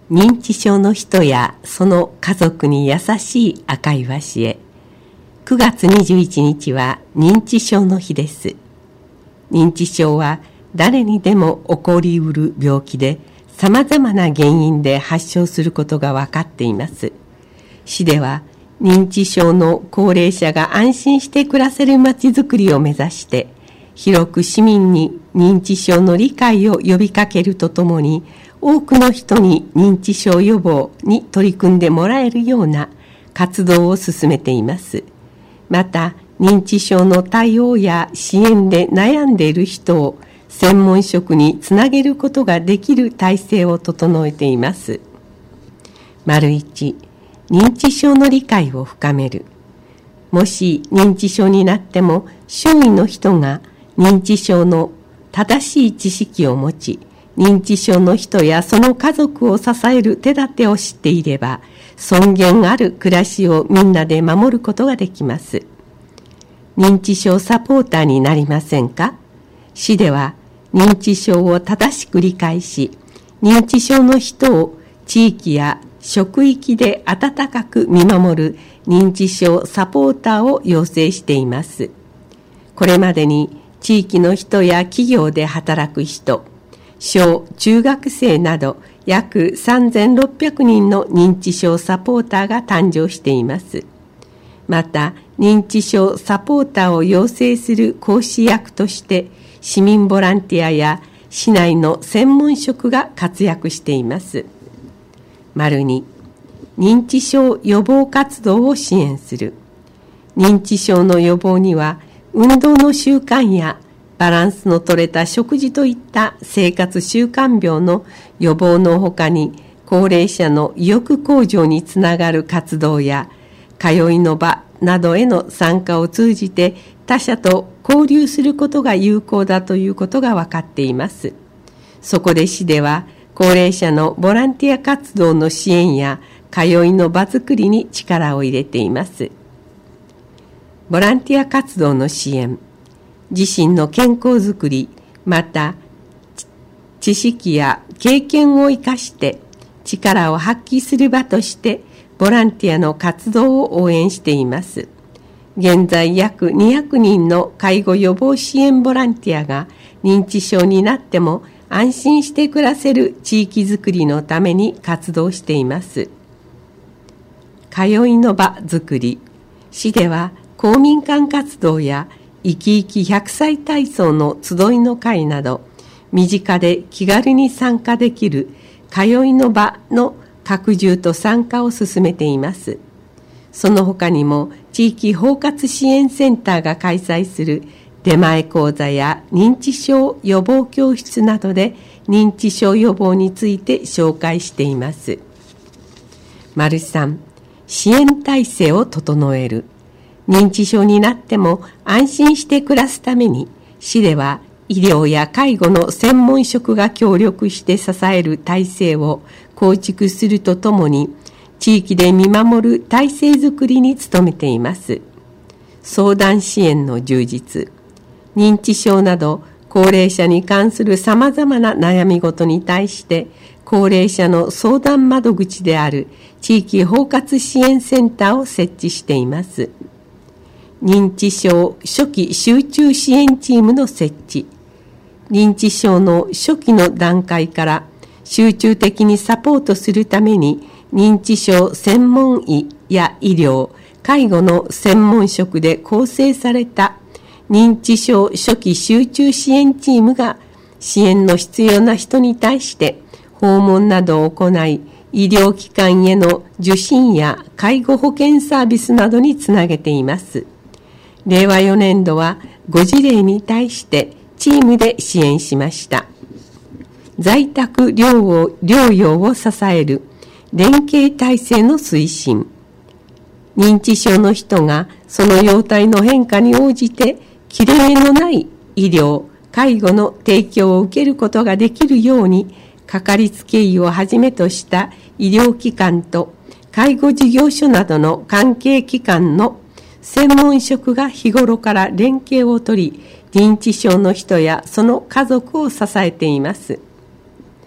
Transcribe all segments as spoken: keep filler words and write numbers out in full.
認知症の人やその家族に優しい赤い和紙へ。くがつにじゅういちにちは認知症の日です。認知症は誰にでも起こりうる病気で、さまざまな原因で発症することが分かっています。市では認知症の高齢者が安心して暮らせるまちづくりを目指して、広く市民に認知症の理解を呼びかけるとともに、多くの人に認知症予防に取り組んでもらえるような活動を進めています。また、認知症の対応や支援で悩んでいる人を専門職につなげることができる体制を整えています。丸一、認知症の理解を深める。もし認知症になっても、周囲の人が認知症の正しい知識を持ち、認知症の人やその家族を支える手立てを知っていれば、尊厳ある暮らしをみんなで守ることができます。認知症サポーターになりませんか？市では認知症を正しく理解し、認知症の人を地域や職域で温かく見守る認知症サポーターを養成しています。これまでに地域の人や企業で働く人、小中学生など約さんぜんろっぴゃくにんの認知症サポーターが誕生しています。また、認知症サポーターを養成する講師役として市民ボランティアや市内の専門職が活躍しています。丸に、認知症予防活動を支援する。認知症の予防には、運動の習慣やバランスの取れた食事といった生活習慣病の予防のほかに、高齢者の意欲向上につながる活動や、通いの場などへの参加を通じて他者と交流することが有効だということが分かっています。そこで市では、高齢者のボランティア活動の支援や通いの場づくりに力を入れています。ボランティア活動の支援、自身の健康づくり、また知識や経験を生かして力を発揮する場としてボランティアの活動を応援しています。現在約にひゃくにんの介護予防支援ボランティアが認知症になっても安心して暮らせる地域づくりのために活動しています。通いの場づくり、市では公民館活動やいきいきひゃくさい体操の集いの会など、身近で気軽に参加できる通いの場の拡充と参加を進めています。その他にも地域包括支援センターが開催する出前講座や認知症予防教室などで認知症予防について紹介しています。丸さん、支援体制を整える。認知症になっても安心して暮らすために、市では医療や介護の専門職が協力して支える体制を構築するとともに、地域で見守る体制づくりに努めています。相談支援の充実、認知症など高齢者に関するさまざまな悩み事に対して、高齢者の相談窓口である地域包括支援センターを設置しています。認知症初期集中支援チームの設置、認知症の初期の段階から集中的にサポートするために、認知症専門医や医療、介護の専門職で構成された認知症初期集中支援チームが支援の必要な人に対して訪問などを行い、医療機関への受診や介護保険サービスなどにつなげています。れいわよねんどはごじれいに対してチームで支援しました。在宅療養、療養を支える連携体制の推進。認知症の人がその容体の変化に応じて、切れ目のない医療、介護の提供を受けることができるように、かかりつけ医をはじめとした医療機関と介護事業所などの関係機関の専門職が日頃から連携を取り、認知症の人やその家族を支えています。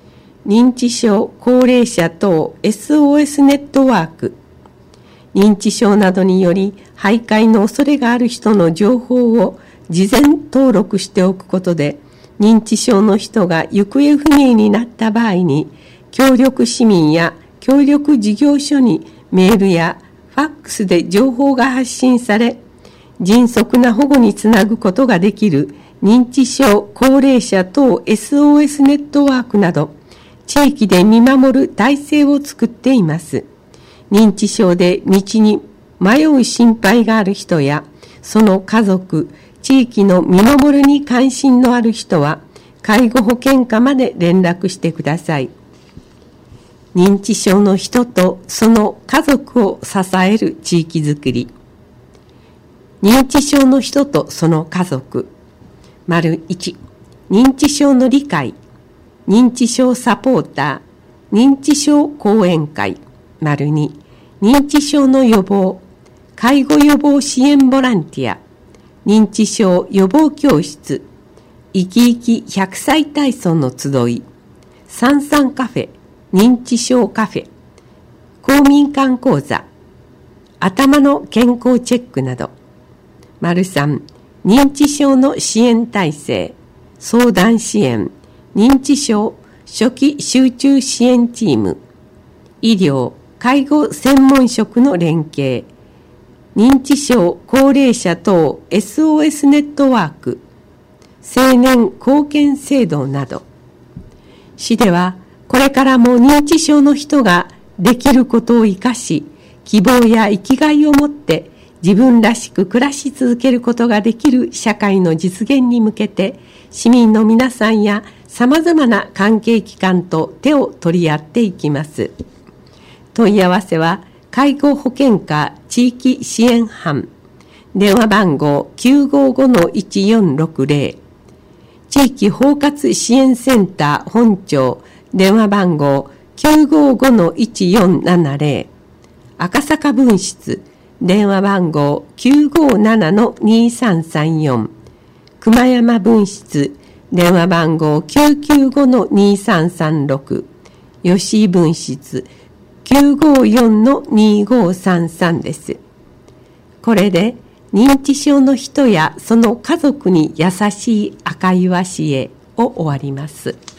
認知症高齢者等 エスオーエス ネットワーク。認知症などにより徘徊の恐れがある人の情報を事前登録しておくことで、認知症の人が行方不明になった場合に、協力市民や協力事業所にメールやファックスで情報が発信され、迅速な保護につなぐことができる認知症高齢者等 エスオーエス ネットワークなど、地域で見守る体制を作っています。認知症で道に迷う心配がある人や、その家族、地域の見守りに関心のある人は、介護保険課まで連絡してください。認知症の人とその家族を支える地域づくり。認知症の人とその家族。丸いち、認知症の理解。認知症サポーター。認知症講演会。丸に、認知症の予防。介護予防支援ボランティア。認知症予防教室。生き生きひゃくさい体操の集い。さんさんカフェ。認知症カフェ。公民館講座。頭の健康チェックなど。丸さん、認知症の支援体制。相談支援。認知症初期集中支援チーム。医療、介護専門職の連携。認知症高齢者等 エスオーエス ネットワーク。青年貢献制度など。市ではこれからも認知症の人ができることを生かし、希望や生きがいを持って自分らしく暮らし続けることができる社会の実現に向けて、市民の皆さんやさまざまな関係機関と手を取り合っていきます。問い合わせは介護保険課地域支援班、電話番号 きゅうごごのいちよんろくぜろ、地域包括支援センター本庁、電話番号 きゅうごごのいちよんななぜろ、赤坂分室、電話番号 きゅうごななのにさんさんよん、熊山分室、電話番号 きゅうきゅうごのにさんさんろく、吉井分室、きゅうごよんのにごさんさんです。これで認知症の人やその家族に優しい赤い和紙へを終わります。